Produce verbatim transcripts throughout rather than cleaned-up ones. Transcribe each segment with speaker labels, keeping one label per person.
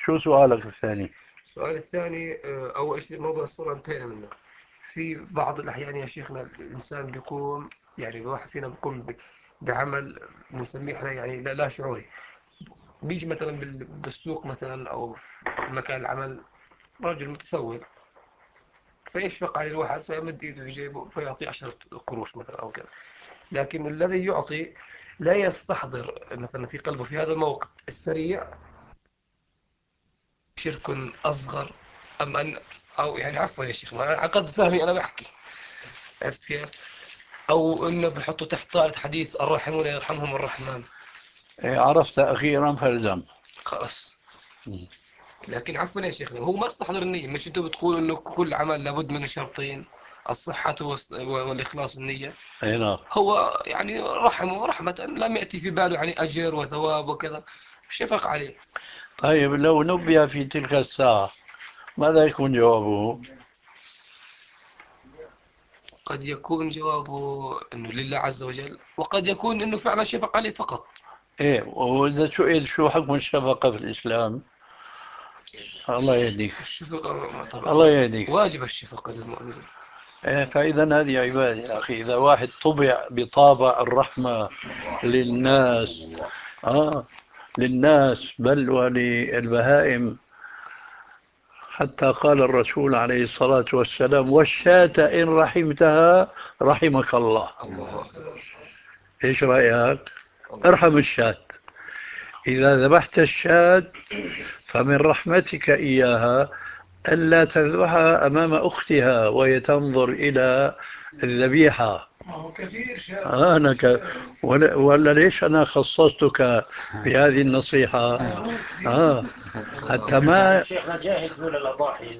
Speaker 1: شو سؤالك الثاني؟
Speaker 2: السؤال الثاني، آه، أول شيء موضوع الصلاة انتهينا منه. في بعض الأحيان يا شيخنا الإنسان بيقوم، يعني الواحد فينا بيقوم ب- بعمل نسميه احنا يعني لا, لا شعوري. بيجي مثلا بال- بالسوق مثلا أو في مكان العمل رجل متسول، فيشفق على الواحد فيمد ايده في جيبه فيعطيه عشرة قروش مثلا أو كذا. لكن الذي يعطي لا يستحضر مثلا في قلبه في هذا الموقف السريع شرك أصغر، أم أن، أو يعني عفوا يا شيخ، ما عقد فهمي أنا بحكي، عرفت كيف؟ أو إنه بحطوا تحت طائرة حديث الراحمون يرحمهم الرحمن.
Speaker 1: إيه، عرفت أخيرا فالزم.
Speaker 2: خلاص.
Speaker 1: مم.
Speaker 2: لكن عفوا يا شيخ، هو ما استحضر النية. مش أنتوا بتقولوا إنه كل عمل لابد من الشرطين، الصحة والس- والإخلاص النية.
Speaker 1: أي نعم.
Speaker 2: هو يعني رحمه رحمة لم يأتي في باله يعني أجر وثواب وكذا، شفق عليه.
Speaker 1: طيب لو نبه في تلك الساعة ماذا يكون جوابه؟
Speaker 2: قد يكون جوابه إنه لله عز وجل، وقد يكون إنه فعلا شفق عليه فقط.
Speaker 1: إيه، وإذا سئل شو حكم الشفقة في الإسلام؟ الله يهديك.
Speaker 2: الشفقة
Speaker 1: الله
Speaker 2: طبعا
Speaker 1: يهديك.
Speaker 2: واجب الشفقة للمؤمنين.
Speaker 1: إيه، فإذا هذه عبادة يا أخي. إذا واحد طبع بطابع الرحمة للناس، آه للناس بل وللبهائم، حتى قال الرسول عليه الصلاة والسلام: والشاة إن رحمتها رحمك الله.
Speaker 2: الله أكبر.
Speaker 1: إيش رأيك؟
Speaker 2: الله.
Speaker 1: ارحم الشاة. إذا ذبحت الشاة فمن رحمتك إياها ألا تذبحها أمام أختها وهي تنظر إلى الذبيحة.
Speaker 3: ما هو كثير شاف.
Speaker 1: أنا ك... ولا... ولا ليش أنا خصصتك بهذه النصيحة؟ آه حتى ما
Speaker 3: شيخنا جاهز ولا الأضاحي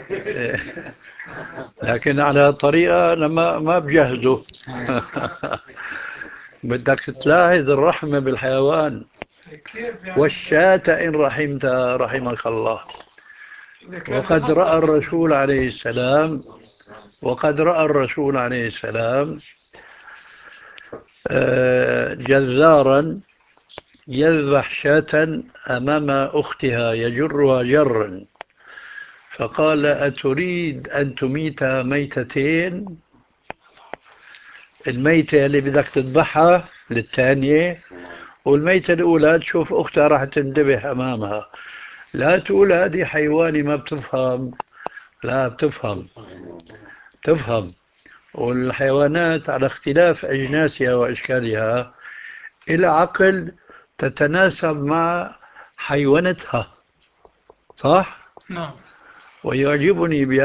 Speaker 1: لكن على طريقة أنا ما ما بجهزه. بدك تلاحظ الرحمة بالحيوان.
Speaker 3: كيف يعني؟
Speaker 1: والشاة إن رحمتها رحمك الله.
Speaker 3: إذا كان
Speaker 1: وقد
Speaker 3: لمصلحة
Speaker 1: رأى
Speaker 3: السلام.
Speaker 1: الرسول عليه السلام وقد رأى الرسول عليه السلام آه، جزارا يذبح شاة أمام أختها يجرها جرا، فقال: أتريد أن تميت ميتتين؟ الميتة اللي بدك تذبحها للثانية، والميتة الأولى تشوف أختها راح تنذبح أمامها. لا تقول هذه حيواني ما بتفهم، لا بتفهم، تفهم. والحيوانات على اختلاف أجناسها وأشكالها إلى عقل تتناسب مع حيوانتها، صح؟
Speaker 3: نعم.
Speaker 1: ويعجبني